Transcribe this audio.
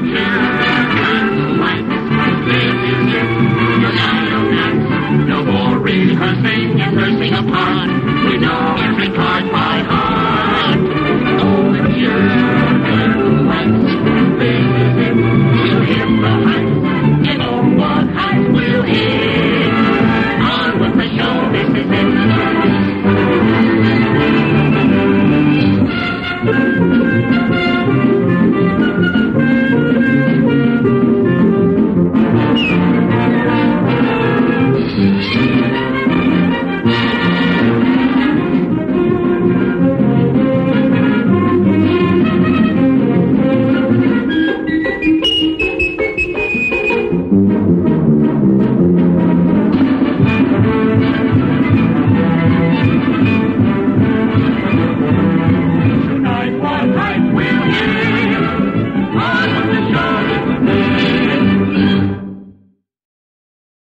children, like this is it. You're not a mess. No more rehearsing and nursing upon. We know every part by heart. Oh, the children, like this is it. We'll hit the heights, and oh, what heights we'll hit. On with the show, this is it. Tonight, what height will hit? On with the show.